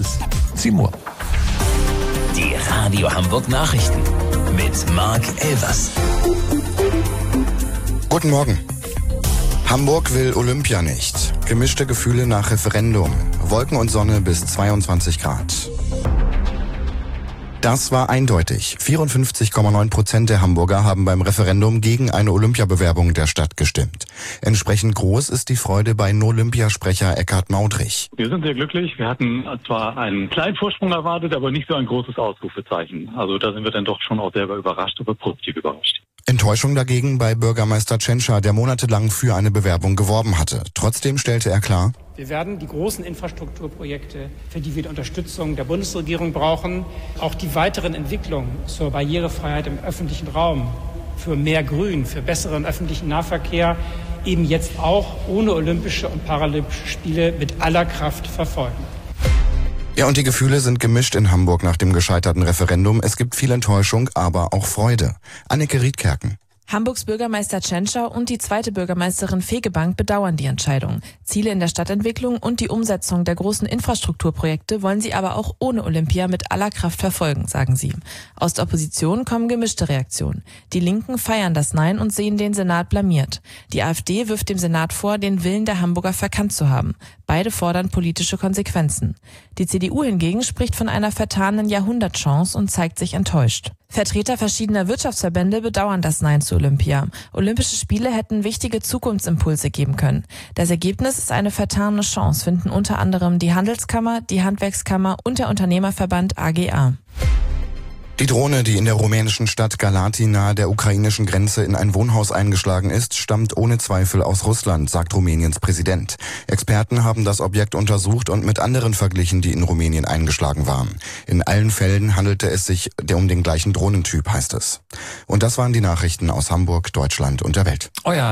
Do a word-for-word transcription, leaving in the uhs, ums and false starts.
ist sieben Uhr. Die Radio Hamburg Nachrichten mit Marc Elvers. Guten Morgen. Hamburg will Olympia nicht. Gemischte Gefühle nach Referendum. Wolken und Sonne bis zweiundzwanzig Grad. Das war eindeutig. vierundfünfzig Komma neun Prozent der Hamburger haben beim Referendum gegen eine Olympiabewerbung der Stadt gestimmt. Entsprechend groß ist die Freude bei Nolympiasprecher Eckhard Maudrich. Wir sind sehr glücklich. Wir hatten zwar einen kleinen Vorsprung erwartet, aber nicht so ein großes Ausrufezeichen. Also da sind wir dann doch schon auch selber überrascht, aber positiv überrascht. Enttäuschung dagegen bei Bürgermeister Tschentscher, der monatelang für eine Bewerbung geworben hatte. Trotzdem stellte er klar: Wir werden die großen Infrastrukturprojekte, für die wir die Unterstützung der Bundesregierung brauchen, auch die weiteren Entwicklungen zur Barrierefreiheit im öffentlichen Raum, für mehr Grün, für besseren öffentlichen Nahverkehr, eben jetzt auch ohne Olympische und Paralympische Spiele mit aller Kraft verfolgen. Ja, und die Gefühle sind gemischt in Hamburg nach dem gescheiterten Referendum. Es gibt viel Enttäuschung, aber auch Freude. Anneke Riedkerken. Hamburgs Bürgermeister Tschentscher und die zweite Bürgermeisterin Fegebank bedauern die Entscheidung. Ziele in der Stadtentwicklung und die Umsetzung der großen Infrastrukturprojekte wollen sie aber auch ohne Olympia mit aller Kraft verfolgen, sagen sie. Aus der Opposition kommen gemischte Reaktionen. Die Linken feiern das Nein und sehen den Senat blamiert. Die AfD wirft dem Senat vor, den Willen der Hamburger verkannt zu haben. Beide fordern politische Konsequenzen. Die C D U hingegen spricht von einer vertanen Jahrhundertchance und zeigt sich enttäuscht. Vertreter verschiedener Wirtschaftsverbände bedauern das Nein zu Olympia. Olympische Spiele hätten wichtige Zukunftsimpulse geben können. Das Ergebnis ist eine vertane Chance, finden unter anderem die Handelskammer, die Handwerkskammer und der Unternehmerverband A G A. Die Drohne, die in der rumänischen Stadt Galati nahe der ukrainischen Grenze in ein Wohnhaus eingeschlagen ist, stammt ohne Zweifel aus Russland, sagt Rumäniens Präsident. Experten haben das Objekt untersucht und mit anderen verglichen, die in Rumänien eingeschlagen waren. In allen Fällen handelte es sich um den gleichen Drohnentyp, heißt es. Und das waren die Nachrichten aus Hamburg, Deutschland und der Welt. Euer